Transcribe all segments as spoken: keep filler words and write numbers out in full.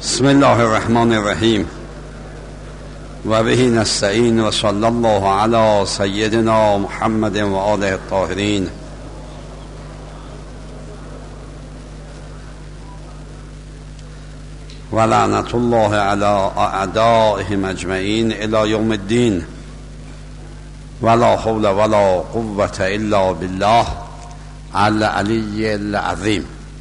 بسم الله الرحمن الرحیم و به نستعین و صلی الله علی سیدنا محمد و آله الطاهرین. و لعنت الله علی اعدائهم اجمعین الی یوم الدین. ولا حول ولا قوة الا بالله العلی العظیم.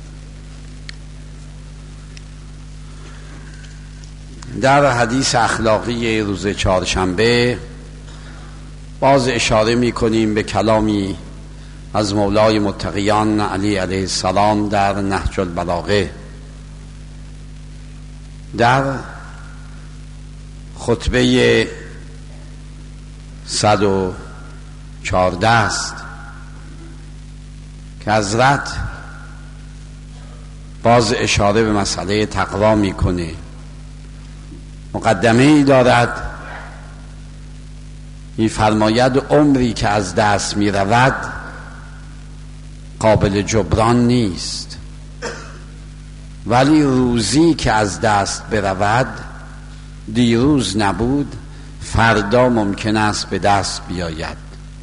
در حدیث اخلاقی روز چهارشنبه باز اشاره می کنیم به کلامی از مولای متقیان علی علیه السلام در نهج البلاغه، در خطبه صد و چهارده است که حضرت باز اشاره به مسئله تقوا می کنه. مقدمه ای دارد، می فرماید عمری که از دست می رود قابل جبران نیست، ولی روزی که از دست برود دیروز نبود فردا ممکن است به دست بیاید.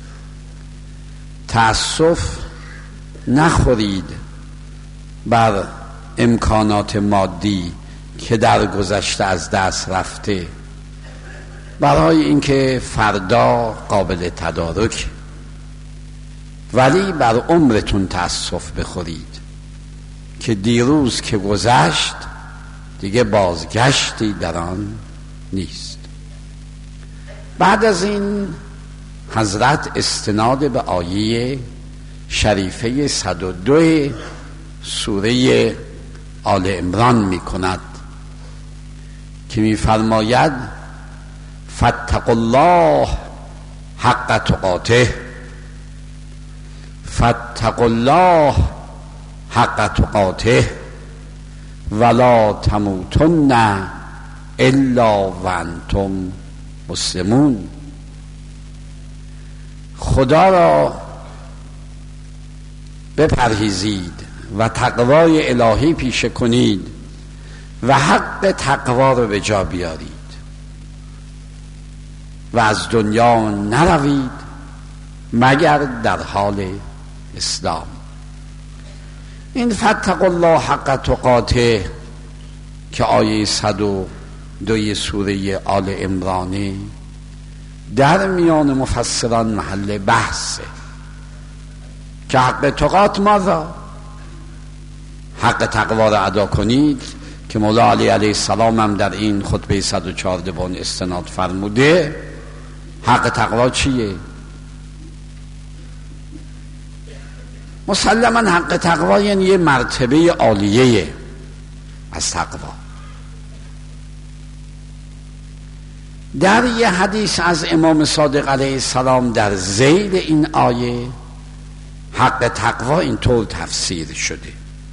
تأسف نخورید بر امکانات مادی که در گذشته از دست رفته، برای اینکه فردا قابل تدارک، ولی بر عمرتون تأسف بخورید که دیروز که گذشت دیگه بازگشتی در آن نیست. بعد از این حضرت استناد به آیه شریفه صد و دو سوره آل عمران می کند که می فرماید فاتقوا الله حق تقاته، فاتقوا الله حق تقاته ولا تموتن الا وانتم مسلمون. خدا را بپرهیزید و تقوای الهی پیشه کنید و حق تقوا رو به جا بیارید و از دنیا نروید مگر در حال اسلام. این فاتقوا الله حق تقاته که آیه صد و دو سوره آل عمران در میان مفسران محل بحثه که حق تقات ماذا؟ حق تقوا را ادا کنید که مولا علی علیه السلام هم در این خطبه صد و چهارده بان استناد فرموده. حق تقوا چیه؟ مسلما حق تقوا یعنی یه مرتبه عالیه از تقوا. در یه حدیث از امام صادق علیه السلام در ذیل این آیه حق تقوا اینطور تفسیر شده،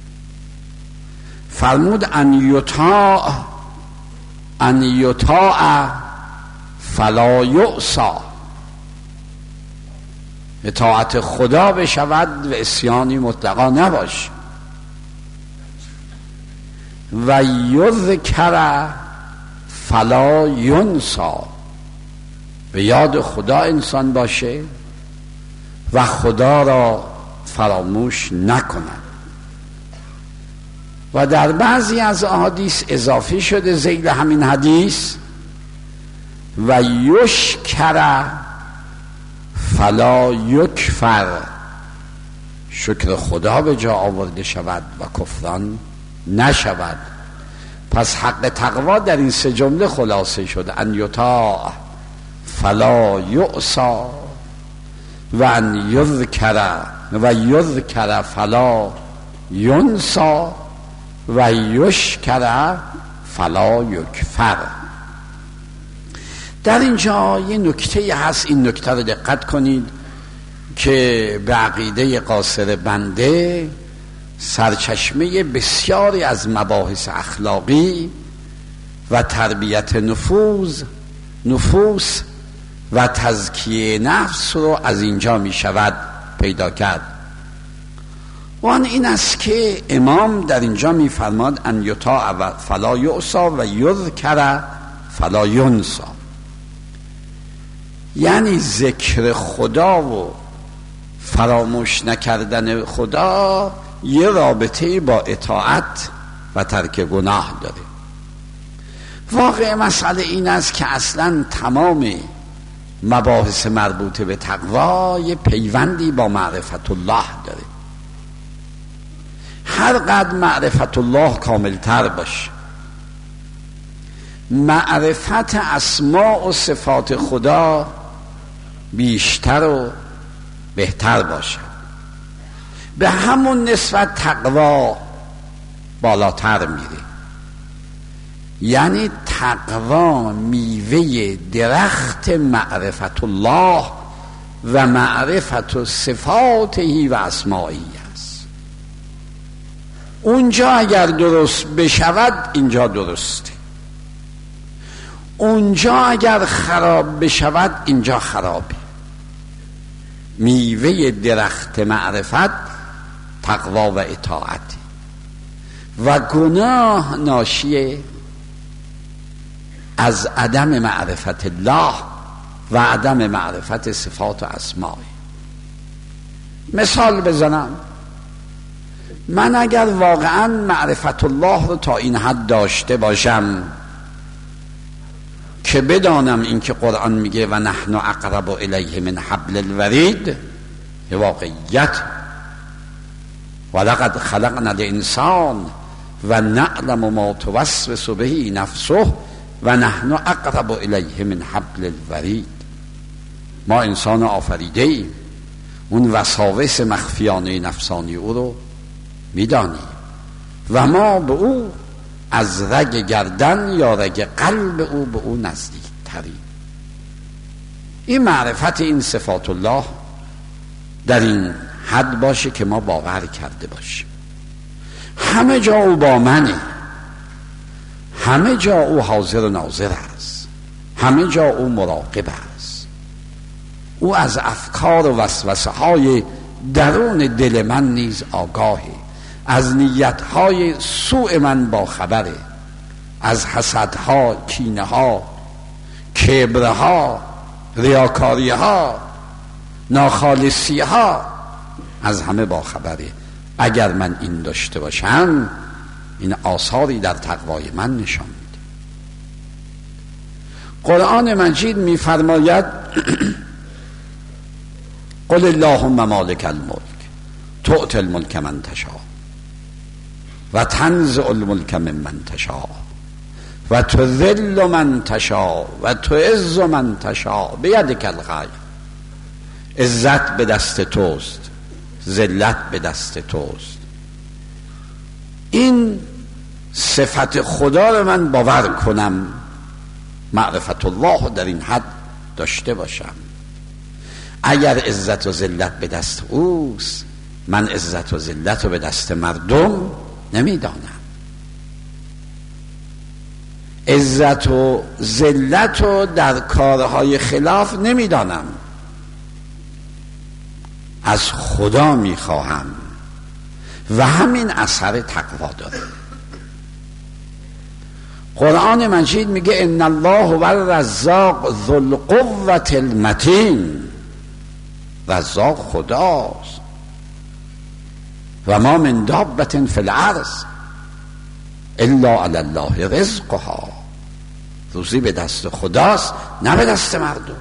فرمود ان یطاع ان یطاع فلا یعصی، اطاعت خدا بشود و عصیانی مطلقا نباشه، و یذکر فلا ینسی، به یاد خدا انسان باشه و خدا را فراموش نکند. و در بعضی از احادیث اضافه شده ذیل همین حدیث و یشکر فلا یکفر، شکر خدا به جا آورده شود و کفران نشود. پس حق تقوا در این سه جمله خلاصه شده: ان یطاع فلا یعصی و ان یذکر و یذکر فلا ینسی و یشکر فلا یکفر. در اینجا یه نکته هست، این نکته رو دقت کنید که به عقیده قاصر بنده سرچشمه بسیاری از مباحث اخلاقی و تربیت نفوذ نفوس و تزکیه نفس رو از اینجا می شود پیدا کرد. وان این است که امام در اینجا میفرماد ان یطاع فلا یعصا و یذکر فلا ینسا، یعنی ذکر خدا و فراموش نکردن خدا یه رابطه با اطاعت و ترک گناه داره. واقع مسئله این است که اصلا تمام مباحث مربوط به تقوا یه پیوندی با معرفت الله داره. هر قدر معرفت الله کاملتر باشه، معرفت اسماء و صفات خدا بیشتر و بهتر باشه، به همون نسبت تقوا بالاتر میره. یعنی تقوا میوه درخت معرفت الله و معرفت صفاته و اسمائی است. اونجا اگر درست بشود اینجا درسته، اونجا اگر خراب بشود اینجا خرابه. میوه درخت معرفت تقوا و اطاعت و گناه ناشی از عدم معرفت الله و عدم معرفت صفات و اسماء. مثال بزنم، من اگر واقعا معرفت الله رو تا این حد داشته باشم که بدانم اینکه قرآن میگه و نحن اقرب الیه من حبل الورید، یه واقعیت، ولقد خلقنا الانسان و نعلم ما توسوس به نفسه و نحن اقرب الیه من حبل الورید. ما انسان آفریده ایم، اون وساوس مخفیانه نفسانی او رو میدانیم و ما به او از رگ گردن یا رگ قلب او به او نزدیک تریم. این معرفت این صفات الله در این حد باشه که ما باور کرده باشیم همه جا او با منه، همه جا او حاضر و ناظر است، همه جا او مراقب است، او از افکار و وسوسه های درون دل من نیز آگاهه، از نیتهای سوء من با خبره، از حسدها، کینه‌ها، کبرها، ریاکاریها، ناخالصیها، از همه با خبره. اگر من این داشته باشم این آثاری در تقوای من نشان میده. قرآن مجید میفرماید قل اللهم مالک الملک تؤتی الملک من تشاء و تنزع الملک ممن تشاء و تذل من تشاء و تعز من تشاء بیدک الخیر. عزت به دست توست، ذلت به دست توست. این صفت خدا رو من باور کنم، معرفت الله در این حد داشته باشم. اگر عزت و ذلت به دست اوست، من عزت و ذلت رو به دست مردم نمیدانم. عزت و ذلت رو در کارهای خلاف نمیدانم، از خدا میخواهم و همین اثر تقوا داره. قرآن مجید میگه ان الله هو الرزاق ذو القوة المتین. رزاق خداست و ما من دابة فی الارض الا علی الله رزقها. روزی به دست خداست نه به دست مردم.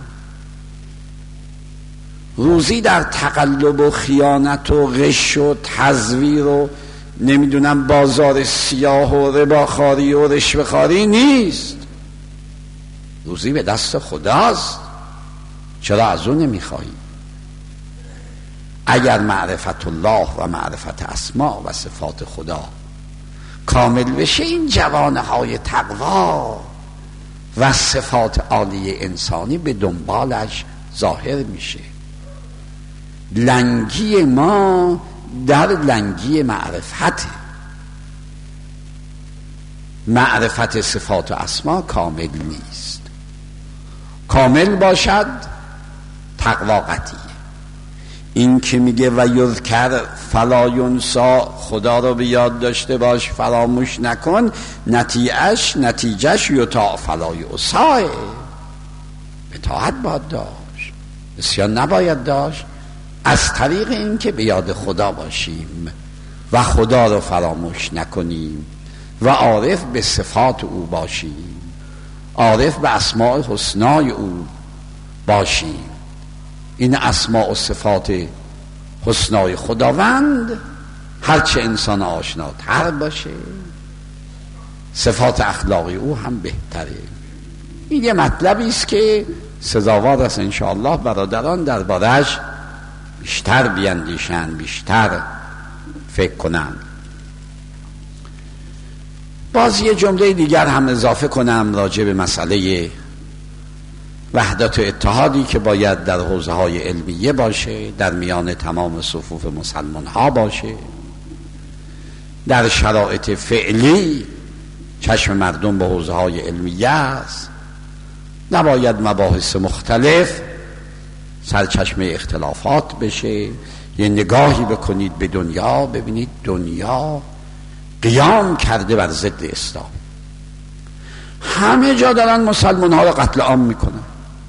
روزی در تقلب و خیانت و غش و تزویر و نمیدونم بازار سیاه و رباخاری و رشوه‌خواری نیست. روزی به دست خداست. چرا از اون نمیخوایی؟ اگر معرفت الله و معرفت اسما و صفات خدا کامل بشه، این جوانه های تقوا و صفات عالی انسانی به دنبالش ظاهر میشه. لنگی ما در لنگی معرفت، معرفت صفات و اسما کامل نیست. کامل باشد تقوا قطعیه. این که میگه و یذکر فلا ینسا، خدا رو به یاد داشته باش فراموش نکن، نتیجهش نتیجهش یطاع فلا یعصی، اطاعت باید داشت، عصیان نباید داشت، از طریق این که به یاد خدا باشیم و خدا رو فراموش نکنیم و عارف به صفات او باشیم، عارف به اسماء حسنای او باشیم. این اسماء و صفات حسنای خداوند هرچه انسان آشناتر باشه صفات اخلاقی او هم بهتره. این یه مطلبی است که سزاوار است انشاءالله برادران درباره‌اش بیشتر بیاندیشن، بیشتر فکر کنن. باز یه جمله دیگر هم اضافه کنم راجع به مسئله وحدت و اتحادی که باید در حوزه های علمیه باشه، در میان تمام صفوف مسلمان ها باشه. در شرایط فعلی چشم مردم به حوزه های علمیه است، نباید مباحث مختلف سرچشمه اختلافات بشه. یه نگاهی بکنید به دنیا، ببینید دنیا قیام کرده بر ضد اسلام، همه جا دارن مسلمان ها رو قتل عام میکنن.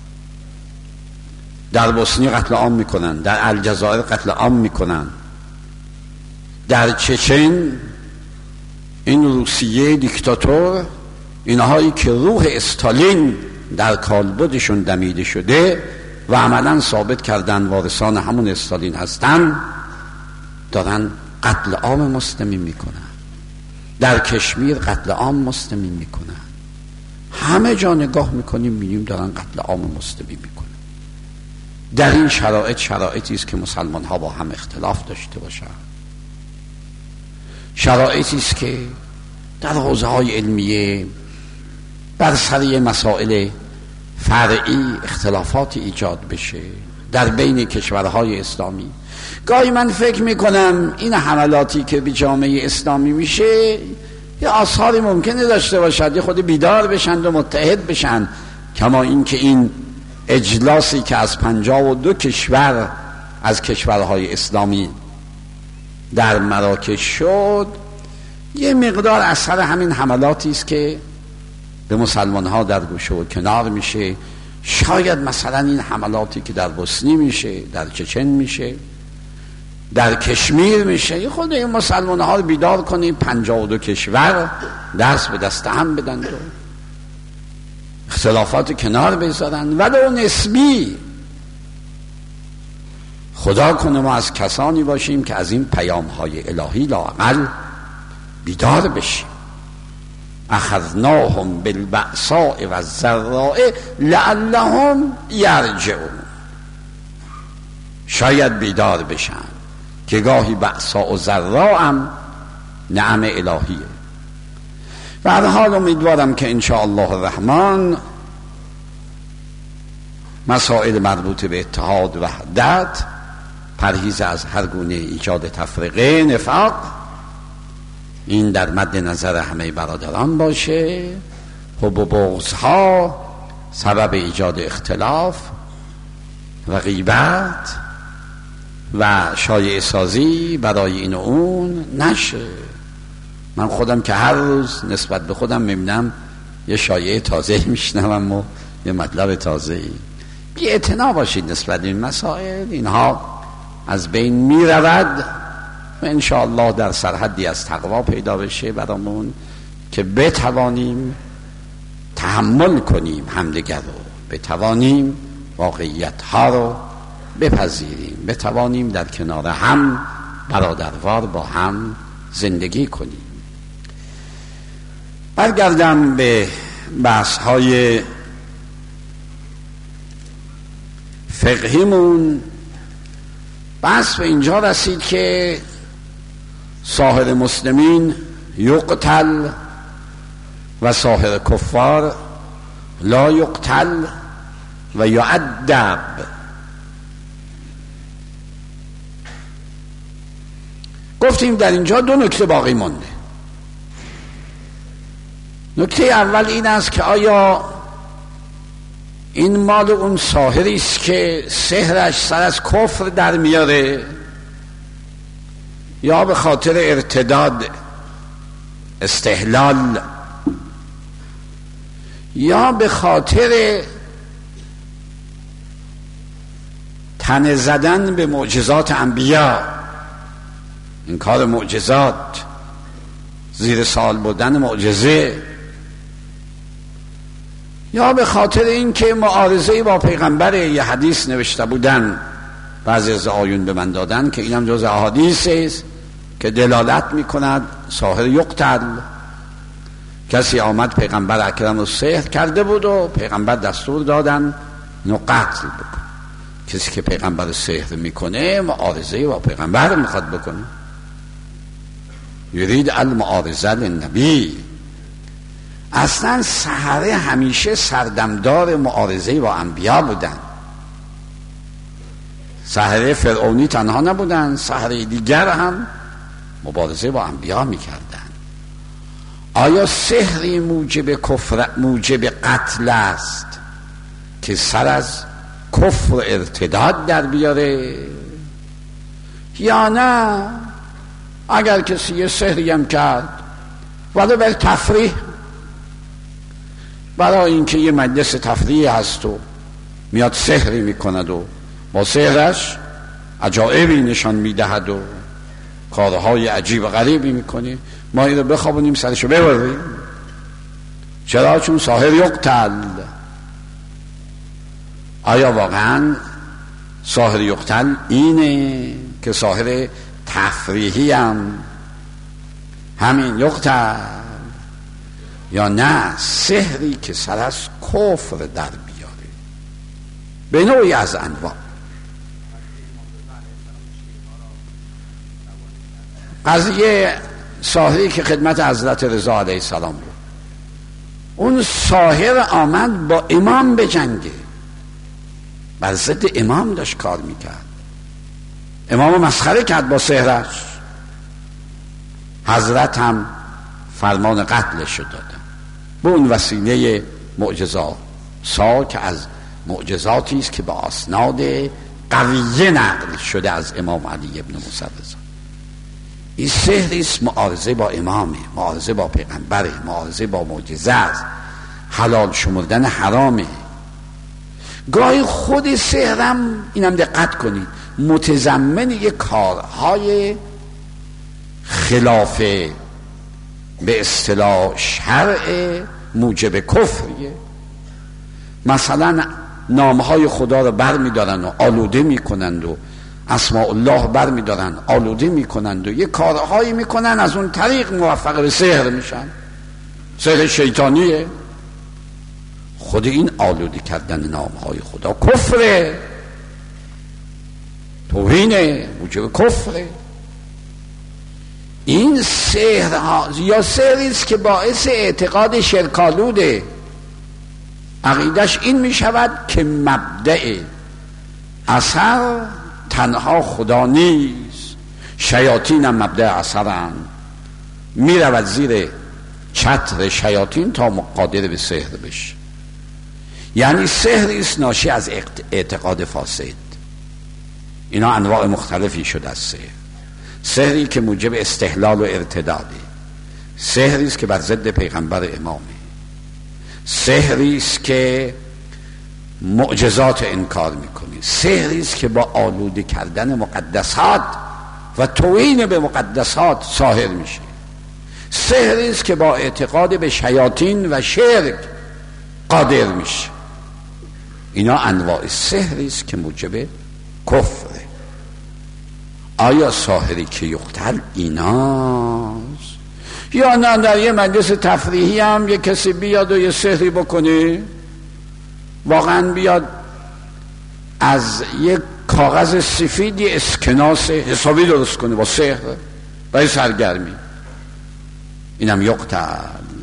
در بوسنی قتل عام میکنن، در الجزایر قتل عام میکنن، در چچن این روسیه دیکتاتور، اینهایی که روح استالین در کالبدشون دمیده شده و عملا ثابت کردن وارثان همون استالین هستن، دارن قتل عام مسلمین میکنن. در کشمیر قتل عام مسلمین میکنن. همه جا نگاه میکنیم میبینیم دارن قتل عام مسلمین میکنن. در این شرایط شرایطی است که مسلمان ها با هم اختلاف داشته باشن، شرایطی است که در حوزه های علمیه بر سر مسائل فرعی اختلافات ایجاد بشه در بین کشورهای اسلامی. گاهی من فکر میکنم این حملاتی که به جامعه اسلامی میشه یه آثاری ممکنه داشته باشد، یه خود بیدار بشن و متحد بشن، کما این که این اجلاسی که از پنجاه و دو کشور از کشورهای اسلامی در مراکش شد یه مقدار اثر همین حملاتی است که به مسلمان ها در گوشه و کنار میشه. شاید مثلا این حملاتی که در بوسنی میشه، در چچن میشه، در کشمیر میشه، یه خود این مسلمان ها رو بیدار کنیم، پنجاه و دو کشور دست به دست هم بدن و اختلافات کنار بذارن ولو نسبی. خدا کنه ما از کسانی باشیم که از این پیام های الهی لااقل بیدار بشیم. اخذناهم بالبأساء والضراء لعلهم یرجعون. شاید بیدار بشن که گاهی بأساء و ضراء هم نعم الهیه. و هر حال امیدوارم که انشاءالله الرحمن مسائل مربوط به اتحاد و وحدت، پرهیز از هر گونه ایجاد تفرقه، نفاق، این در مد نظر همه برادران باشه. حب و بغض ها سبب ایجاد اختلاف و غیبت و شایعه سازی برای این و اون نشه. من خودم که هر روز نسبت به خودم میبینم یه شایعه تازه میشنوم و یه مطلب تازه. بی اعتنا باشید نسبت این مسائل، اینها از بین میرود و انشاءالله در سرحدی از تقوا پیدا بشه برامون که بتوانیم تحمل کنیم همدیگر رو، بتوانیم واقعیت ها رو بپذیریم، بتوانیم در کنار هم برادروار با هم زندگی کنیم. برگردم به بحث های فقهیمون. بحث به اینجا رسید که ساحر مسلمین یقتل و ساحر کفار لا یقتل و یعدب. گفتیم در اینجا دو نکته باقی مونده. نکته اول این است که آیا این مال اون ساحری است که سحرش سر از کفر در میاره، یا به خاطر ارتداد استحلال، یا به خاطر تن زدن به معجزات انبیا، این کار معجزات، زیر سال بودن معجزه، یا به خاطر اینکه معارضه با پیغمبر. یه حدیث نوشته بودن بعضی از آیون به من دادن که اینم جز احادیث است که دلالت میکند ساحر یقتل. کسی آمد پیغمبر اکرم رو سحر کرده بود و پیغمبر دستور دادن اینو قتل بکن. کسی که پیغمبر سحر میکنه معارضه با پیغمبر میخواد بکنه، یرید المعارضه للنبی. اصلا سحره همیشه سردمدار معارضه با انبیا بودن. سحره فرعونی تنها نبودن، سحره دیگر هم مبارزه با انبیا میکردن. آیا سحری موجب کفر، موجب قتل است که سر از کفر ارتداد در بیاره، یا نه اگر کسی یه سحری هم کرد ولی بر تفریح، برای اینکه یه مجلس تفریح هست و میاد سحری میکند و با سحرش عجایبی نشان میدهد و کارهای عجیب و غریبی میکنه، ما این رو بخوابونیم سرشو ببریم؟ چرا؟ چون ساحر یقتل. آیا واقعا ساحر یقتل اینه که ساحر تفریحی هم همین یقتل، یا نه سحری که سر از کفر در بیاره به نوعی از انواع؟ قضیه ساحری که خدمت حضرت رضا علیه السلام بود، اون ساحر آمد با امام بجنگه، بر ضد امام داشت کار میکرد، امام مسخره کرد با سحرش. حضرت هم فرمان قتلش رو دادن به اون وسیله معجزات سا که از معجزاتی است که با اسناد قویه نقل شده از امام علی ابن موسی رضا. این سحری است معارضه با امامه، معارضه با پیغمبره، معارضه با معجزه است، حلال شمردن حرامه. گاهی خود سحرم، اینم دقت کنید، متضمن یک کارهای خلاف به اصطلاح شرع موجب کفریه. مثلا نامهای خدا رو بر می دارن و آلوده می کنند و اسماء الله بر می دارن آلوده می کنند و یه کارهایی می کنن، از اون طریق موفق به سحر میشن. سحر شیطانیه. خود این آلوده کردن نامهای خدا کفره، توهینه، موجب کفره. این سحر ها یا سحری است که باعث اعتقاد شرکالوده، عقیدش این می شود که مبدأ اثر تنها خدا نیست، شیاطین هم مبدأ اثرن، می رود زیر چتر شیاطین تا قادر به سحر بشه. یعنی سحری است ناشی از اعتقاد فاسد. اینا انواع مختلفی شده از سحر. سحری که موجب استحلال و ارتداده، سحری است که بر ضد پیغمبر امامه، سحری است که معجزات انکار میکنه، سحری است که با آلوده کردن مقدسات و توهین به مقدسات ساحر میشه، سحری است که با اعتقاد به شیاطین و شرک قادر میشه. اینا انواع سحری است که موجب کفره. آیا ساحری که یقتل ایناست؟ یا نه در یه مجلس تفریحی هم یه کسی بیاد و یه سحری بکنه، واقعا بیاد از یه کاغذ سفید یه اسکناس حسابی درست کنه با سحر برای سرگرمی، اینم یقتل.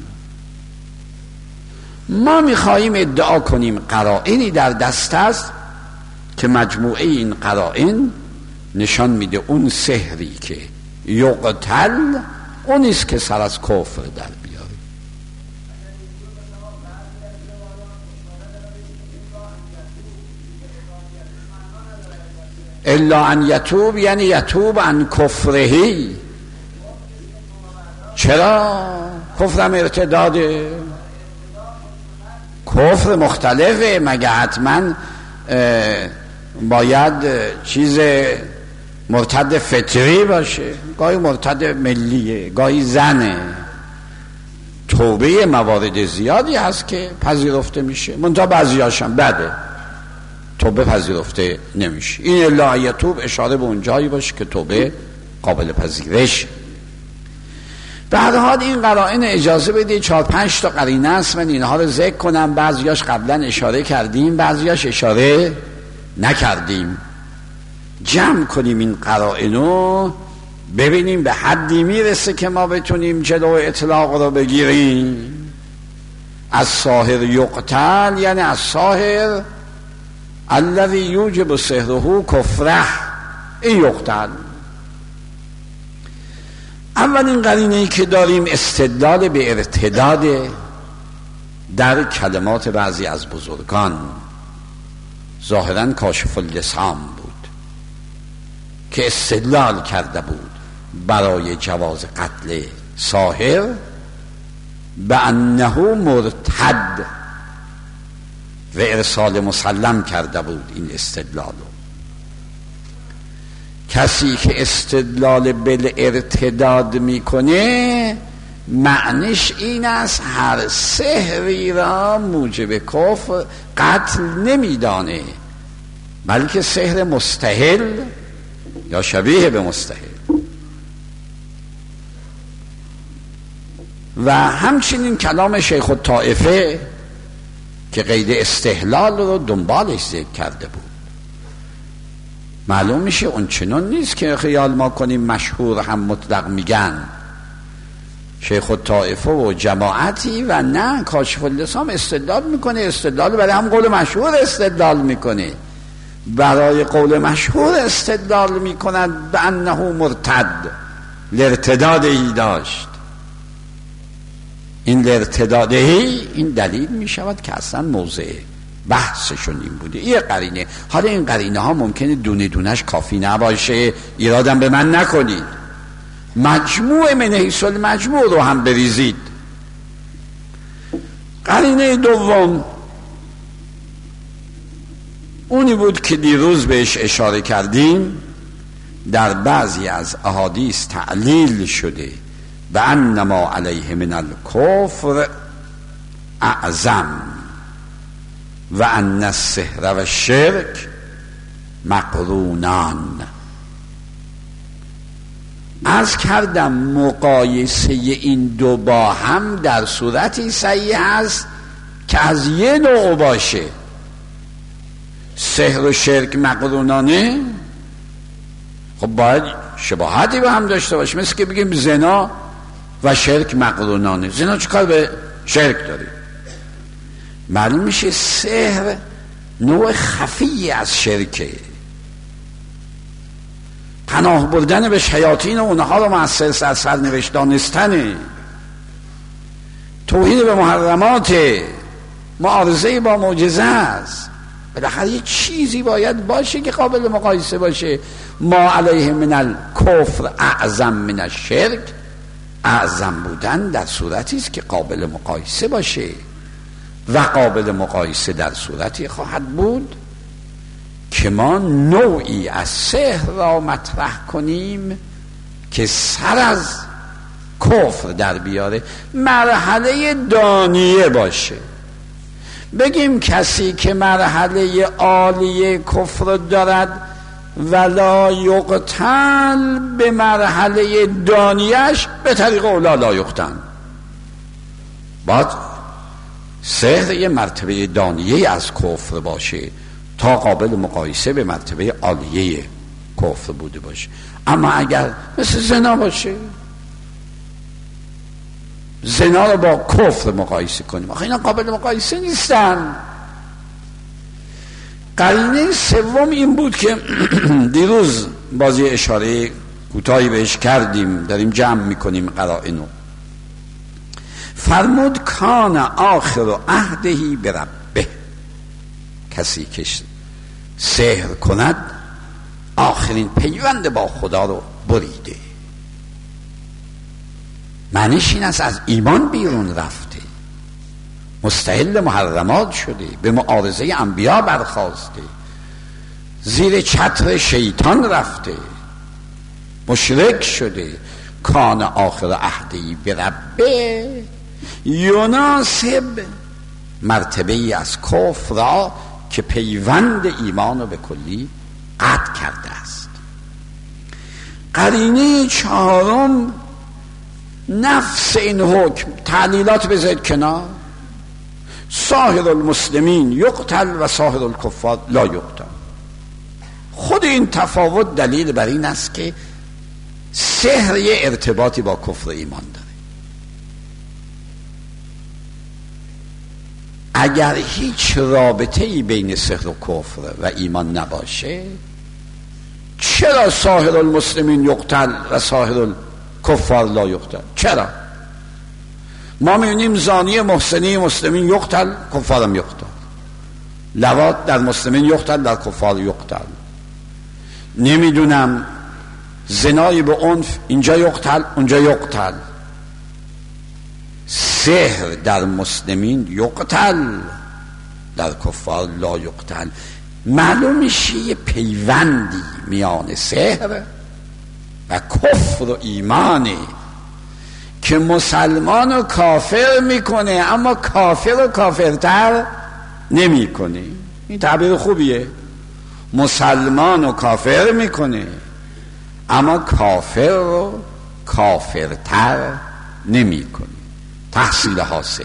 ما میخواییم ادعا کنیم قرائنی در دست است که مجموعه این قرائن نشان میده اون سحری که یقتل اونیست که سر از کفر در بیاره. الا ان یتوب یعنی یتوب عن کفرهی. چرا؟ کفرم ارتداده، کفر مختلفه، مگه حتما باید چیز مرتد فطری باشه؟ گاهی مرتد ملیه، گاهی زنه. توبه موارد زیادی هست که پذیرفته میشه، منتها بعضیاشم بده، توبه پذیرفته نمیشه. این الا یتوب اشاره به اون جایی باشه که توبه قابل پذیرش. به هر حال این قرائن اجازه بدید چهار پنج تا قرینه است، من اینها رو ذکر کنم. بعضیاش قبلا اشاره کردیم، بعضیاش اشاره نکردیم. جمع کنیم این قرائن رو، ببینیم به حدی میرسه که ما بتونیم جلو اطلاق رو بگیریم. از ساحر یقتل یعنی از ساحر الذی یوجب سحره کفره، این یقتل. اولین قرینه‌ای که داریم استدلال به ارتداد در کلمات بعضی از بزرگان، ظاهراً کاشف اللسان بود که استدلال کرده بود برای جواز قتل ساحر به انه مرتد و ارسال مسلم کرده بود این استدلالو. کسی که استدلال بالارتداد میکنه معنیش این است هر سحری را موجب کفر قتل نمیدانه، بلکه سحر مستحل یا شبیه به مستحل. و همچنین کلام شیخ الطائفه که قید استحلال رو دنبالش ذکر کرده بود. معلوم میشه اون چنان نیست که خیال ما کنیم مشهور هم مطلق میگن. شیخ الطائفه و جماعتی و نه کاشف اللسان استدلال میکنه، استدلال برای هم قول مشهور استدلال میکنه، برای قول مشهور استدلال میکند به انه مرتد، لارتدادهی داشت. این لارتدادهی این دلیل میشود که اصلا موضع بحثشون این بوده. یه قرینه. حالا این قرینه ها ممکنه دونه دونش کافی نباشه، ایرادم به من نکنید، مجموع من حیث المجموع رو هم بریزید. قرینه دوم اونی بود که دیروز بهش اشاره کردیم، در بعضی از احادیث تعلیل شده و انما علیه من الکفر اعظم و ان السحر و الشرک مقرونان. از کردم مقایسه این دو با هم در صورتی صحیح است که از یه نوع باشه. سحر و شرک مقرونانه، خب باید شباهتی به هم داشته باشه. مثل که بگیم زنا و شرک مقرونانه، زنا چه کار به شرک داره؟ معلوم میشه سحر نوع خفی از شرکه، پناه بردن به شیاطین و اونها رو مؤسس از سرنوشت دانستنه، توحید به محرمات، معارضه با معجزه است. بالاخره یه چیزی باید باشه که قابل مقایسه باشه. ما علیه من الکفر اعظم من الشرک، اعظم بودن در صورتی است که قابل مقایسه باشه و قابل مقایسه در صورتی خواهد بود که ما نوعی از سحر را مطرح کنیم که سر از کفر در بیاره، مرحله دانیه باشه. بگیم کسی که مرحله عالیه کفر دارد ولا یقتل، به مرحله دانیش به طریق اولا لا یقتل. باید سحر یه مرتبه دانیه از کفر باشه تا قابل مقایسه به مرتبه عالیه کفر بوده باشه. اما اگر مثل زنا باشه، زنا رو با کفر مقایسه کنیم، آخه اینا قابل مقایسه نیستن. قرینه سوم این بود که دیروز بازی اشاره کوتاهی بهش کردیم، داریم جمع میکنیم قرائنو. فرمود کان آخر عهدهی بربه، کسی که سحر کند آخرین پیوند با خدا رو بریده. معنیش این است از ایمان بیرون رفته، مستحل محرمات شده، به معارضه انبیا برخاسته، زیر چتر شیطان رفته، مشرک شده. کان آخر عهدی بربه یناسب مرتبه ای از کفر را که پیوند ایمان رو به کلی قطع کرده است. قرینه چهارم نفس این حکم. تعلیلات بذارید کنار. ساحر المسلمین یقتل و ساحر الکفار لا یقتل. خود این تفاوت دلیل بر این است که سحر یه ارتباطی با کفر ایمان داره. اگر هیچ رابطه‌ای بین سحر و کفر و ایمان نباشه، چرا ساحر المسلمین یقتل و ساحر الکفار لا یقتل؟ چرا؟ ما می‌بینیم زانی محسنی مسلمین یقتل، کفارم یقتل. لواط در مسلمین یقتل، در کفار یقتل. نمیدونم زنای به عنف اینجا یقتل، اونجا یقتل. سحر در مسلمین یقتل، در کفار لا یقتل. معلوم میشه یه پیوندی میان سحر و کفر و ایمانه که مسلمان و کافر میکنه اما کافر و کافرتر نمیکنه. این تعبیر خوبیه. مسلمان و کافر میکنه اما کافر و کافرتر نمیکنه. تحصیل حاصله.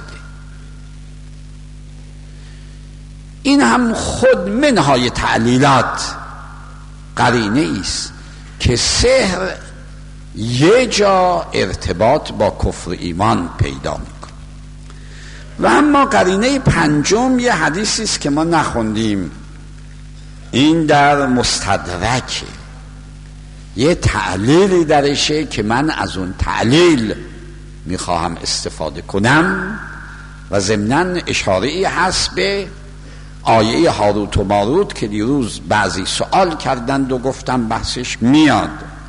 این هم خود منهای تعلیلات قرینه است که سحر یه جا ارتباط با کفر ایمان پیدا میکنه. و اما قرینه پنجم یه حدیثی است که ما نخوندیم، این در مستدرکه، یه تعلیلی درشه که من از اون تعلیل میخواهم استفاده کنم و ضمناً اشاره‌ای هست به آیه هاروت و ماروت که دیروز بعضی سوال کردند و گفتم بحثش میاد.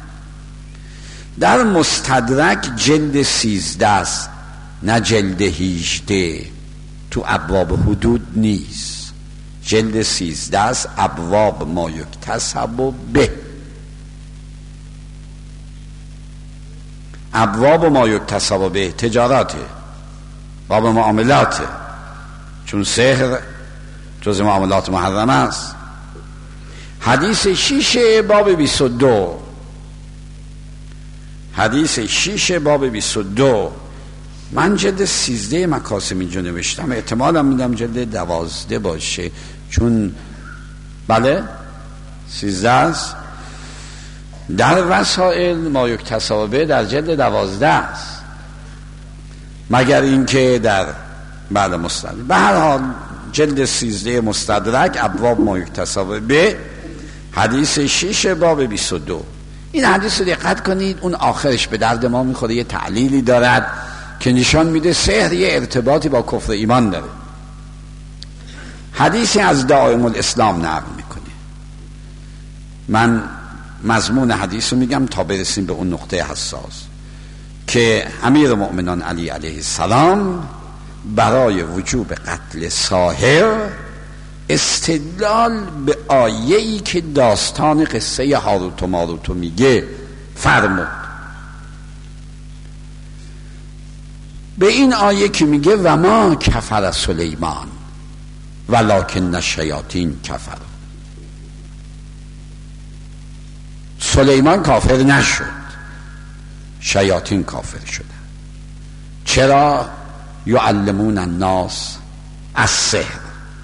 در مستدرک جلد سیزده است، نه جلد هیجده. تو ابواب حدود نیست، جلد سیزده است، ابواب ما یکتسب و به. ابواب ما یکتسب به تجاراته، باب معاملاته، چون سحر جز معاملات محرم است. حدیث شیش باب بیست و دو، حدیث شیش باب بیست و دو. من جلد سیزده مکاسم اینجا نوشتم، احتمالم میدم جلد دوازده باشه، چون بله سیزده است. در وسائل ما یکتسب به در جلد دوازده است، مگر اینکه در بعد مستدرک. به هر حال جلد سیزده مستدرک ابواب ما یکتسب به، حدیث شیش باب بیست و دو. این حدیث رو دقت کنید، اون آخرش به درد ما میخوره. یه تعلیلی دارد که نشان میده سحر یه ارتباطی با کفر ایمان داره. حدیثی از دائم الاسلام نقل میکنه. من مضمون حدیث رو میگم تا برسیم به اون نقطه حساس که امیر مؤمنان علی علیه السلام برای وجوب قتل ساحر استدلال به آیه‌ای که داستان قصه هاروت و ماروت میگه فرمود. به این آیه که میگه و ما کفر سلیمان ولکن الشیاطین کفر. سلیمان کافر نشد، شیاطین کافر شدن. چرا؟ یعلمون الناس السحر.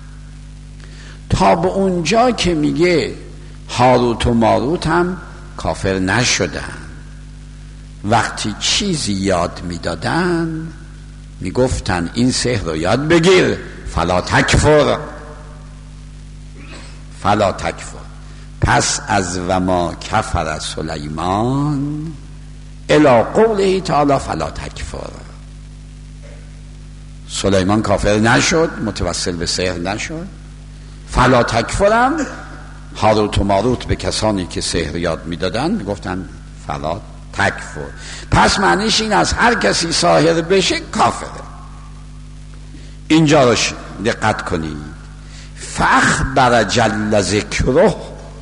تا به اونجا که میگه هاروت و ماروت هم کافر نشدن، وقتی چیزی یاد میدادن میگفتن این سحر رو یاد بگیر، فلا تکفر، فلا تکفر. پس از و ما کفر سلیمان الی قوله تعالی فلا تکفر. سلیمان کافر نشد، متوسل به سحر نشد. فلا تکفرم هاروت و ماروت به کسانی که سحر یاد میدادن گفتن فلا تکفر. پس معنیش این از هر کسی ساحر بشه کافره. اینجا رو دقت کنید. فاخبر جل ذکره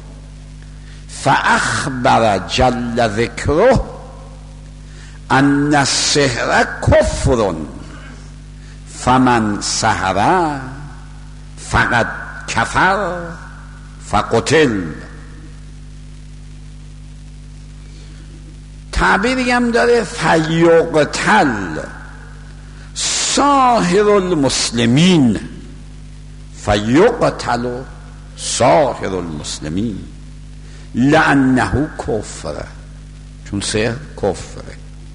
فاخبر جل ذکره ان السحر کفر فمن سحر فقد کفر فقتل. تعبیری هم داره فیقتل ساحر المسلمین، فیقتل ساحر المسلمین لانه کفر، چون سحر کفره.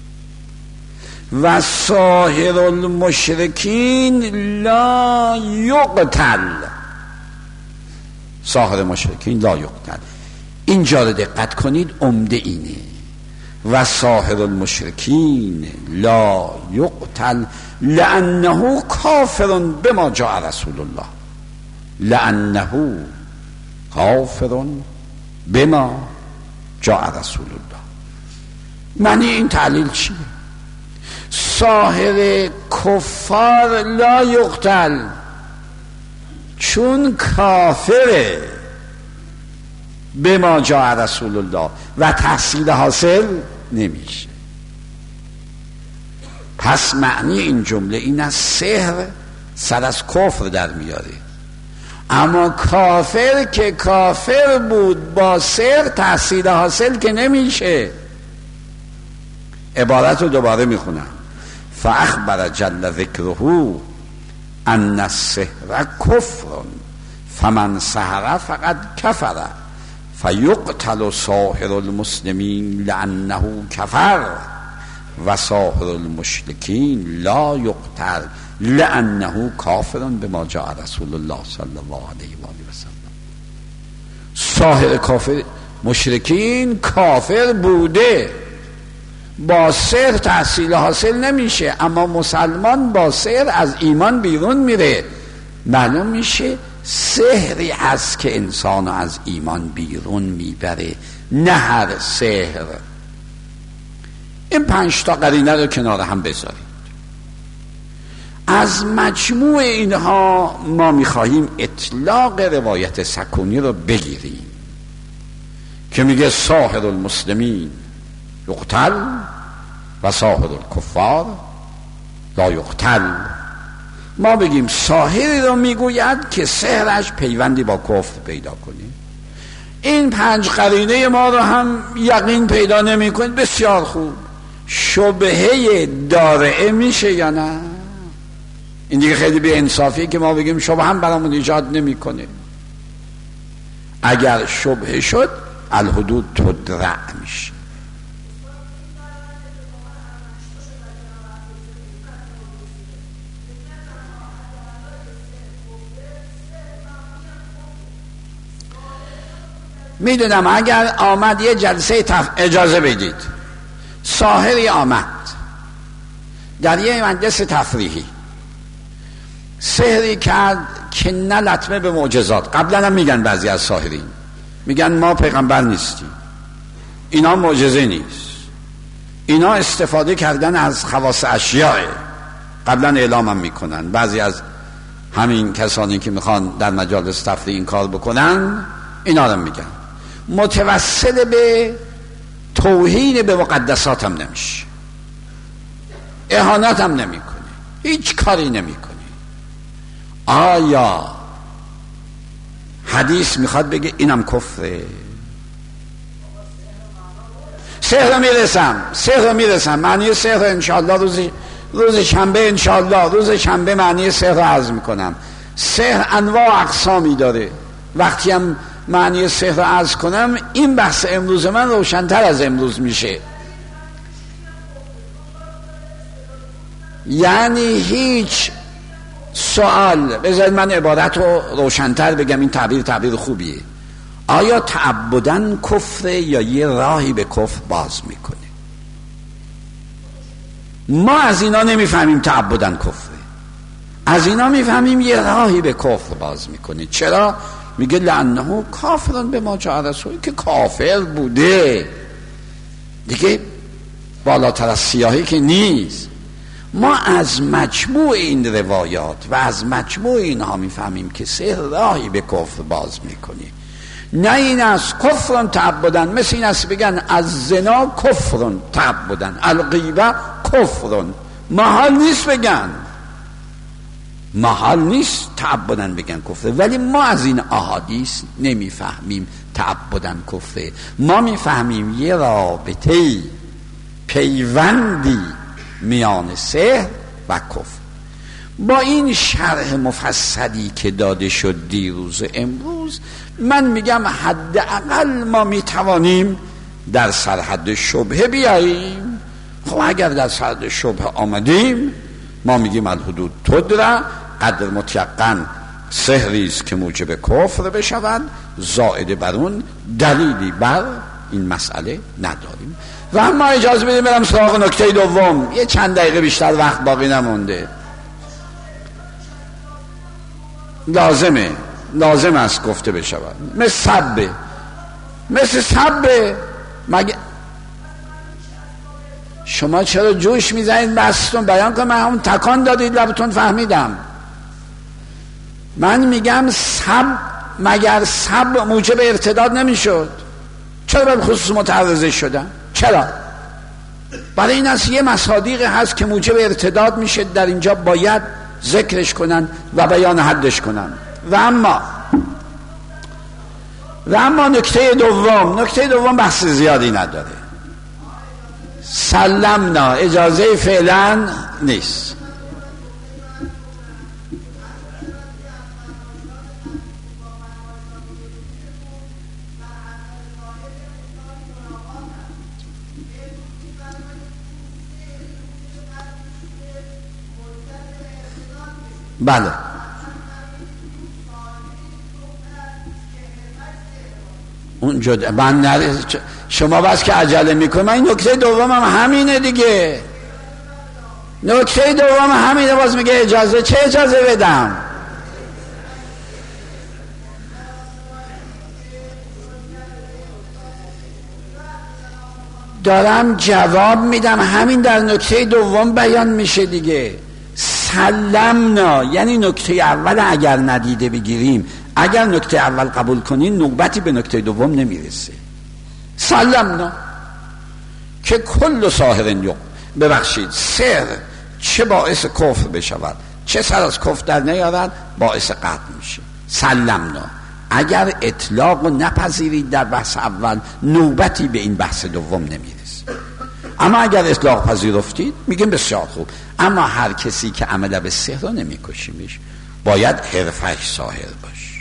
و ساحر المشرکین لا یقتل، ساحر مشرکین لا یقتل. اینجا رو دقت کنید، عمده اینه. و ساحر المشرکین لا یقتل لانه کافر بما جاء رسول الله، لانه کافر بما جاء رسول الله. معنی این تعلیل چیه؟ ساحر کفار لا یقتل چون کافره بما جاء رسول الله و تحصیل حاصل نمیشه. پس معنی این جمله این از سحر سر از کفر در میاره، اما کافر که کافر بود با سحر تحصیل حاصل که نمیشه. عبارت رو دوباره میخونم. فاخبر جل ذکره ان السحر کفر فمن سحر فقد کفر فیقتل ساحر المسلمین لانه کفر و ساحر المشرکین لا یقتل لانه کافر بما جاء رسول الله صلی الله علیه و آله و سلم. ساحر کافر مشرکین کافر بوده، با سحر تحصیل حاصل نمیشه، اما مسلمان با سحر از ایمان بیرون میره. معلوم میشه سحری هست که انسان از ایمان بیرون میبره، نه هر سحر. این پنج تا قرینه رو کنار هم بذارید. از مجموع اینها ما میخواهیم اطلاق روایت سکونی رو بگیریم که میگه ساحر المسلمین یقتل و ساحر الکفار لا یقتل. ما بگیم ساحری رو میگوید که سحرش پیوندی با کفر پیدا کنیم. این پنج قرینه ما رو هم یقین پیدا نمی کنید، بسیار خوب. شبهه دارعه میشه یا نه؟ این دیگه خیلی بی انصافیه که ما بگیم شبهه هم برامون ایجاد نمی کنه. اگر شبهه شد الحدود تدرع میشه. میدونم اگر آمد یه جلسه تف... اجازه بدید، ساحری آمد در یه مجلس تفریحی سحری کرد که نه لطمه به معجزات. قبلا هم میگن بعضی از ساحرین میگن ما پیغمبر نیستیم، اینا معجزه نیست، اینا استفاده کردن از خواص اشیاء. قبلا اعلام هم میکنن بعضی از همین کسانی که میخوان در مجالس تفریح این کار بکنن، اینا رو میگن. متوسل به توهین به مقدسات هم نمیشه، اهانت هم نمی کنی، هیچ کاری نمی کنی. آیا حدیث میخواد بگه اینم کفره؟ سحر میرسم سحر میرسم معنی سحر انشاءالله روز روز شنبه انشاءالله روز شنبه معنی سحر عرض میکنم. سحر انواع اقسامی داره. وقتی هم معنی سحر عرض کنم این بحث امروز من روشن‌تر از امروز میشه. یعنی هیچ سوال، بذارید من عبارت رو روشن‌تر بگم، این تعبیر تعبیر خوبیه. آیا تعبدن کفره یا یه راهی به کفر باز میکنه؟ ما از اینا نمیفهمیم تعبدن کفره، از اینا میفهمیم یه راهی به کفر باز میکنه. چرا؟ میگه لعنه کافرن به ما جاء رسول، که کافر بوده دیگه، بالاتر از سیاهی که نیست. ما از مجموع این روایات و از مجموع اینها میفهمیم که سحر راهی به کفر باز میکنه. نه این از کفرن تعبدن، مثل این است بگن از زنا کفرن تعبدن، الغیبه کفرن، محال نیست بگن، محال نیست تعبدن بگن کفره. ولی ما از این احادیث نمیفهمیم تعبدن کفره، ما میفهمیم یه رابطه پیوندی میان سحر و کفر. با این شرح مفصلی که داده شد دیروز امروز، من میگم حداقل ما میتوانیم در سرحد شبهه بیاییم. خب اگر در سرحد شبهه آمدیم، ما میگیم الحدود تدرا، قدر متیقن سحری است که موجب کفر بشود، زائد بر اون دلیلی بر این مسئله نداریم. و اما اجازه بدیم برم سراغ نکته دوم، یه چند دقیقه بیشتر وقت باقی نمونده. لازمه لازم است گفته بشود، مثل سبه مثل سبه مگه شما چرا جوش میزنید؟ بستون بیان کن، من همون تکان دادید لبتون فهمیدم. من میگم سب، مگر سب موجب ارتداد نمیشد؟ چرا به خصوص متعرضه شدن؟ چرا؟ برای این است یه مصادیق هست که موجب ارتداد میشه، در اینجا باید ذکرش کنن و بیان حدش کنن. و اما و اما نکته دوم، نکته دوم بحث زیادی نداره، سلمنا، اجازه فعلا نیست. بله اونجا من نره، شما بس که عجله میکنم. این نکته دومم همینه دیگه، نکته دوم همینه. باز میگه اجازه، چه اجازه بدم؟ دارم جواب میدم، همین در نکته دوم بیان میشه دیگه. سلمنا یعنی نکته اول اگر ندیده بگیریم، اگر نکته اول قبول کنین نوبتی به نکته دوم نمیرسه. سلمنا که کل ساحر یق، ببخشید سحر چه باعث کفر بشود چه سر از کفر در نیارد، باعث قطع میشه. سلمنا اگر اطلاق و نپذیرید در بحث اول، نوبتی به این بحث دوم نمیرسه. اما اگر اطلاق پذیرفتید میگیم بسیار خوب. اما هر کسی که عمل به سحر رو نمیکشیمش، باید حرفش ساحر باش.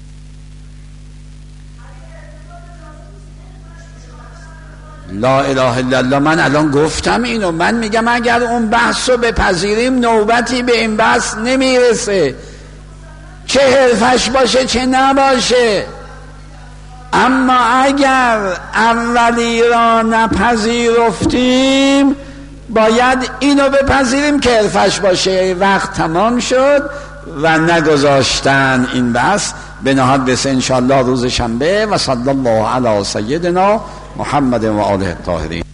لا اله الا الله. من الان گفتم اینو، من میگم اگر اون بحث رو بپذیریم نوبتی به این بحث نمیرسه، چه حرفش باشه چه نباشه. اما اگر اولی را نپذیرفتیم، باید اینو بپذیریم که حرفش باشه. وقت تمام شد و نگذاشتن این بحث به نهاد بسه انشاءالله روز شنبه. و صلی الله علی سیدنا محمد و آله الطاهرین.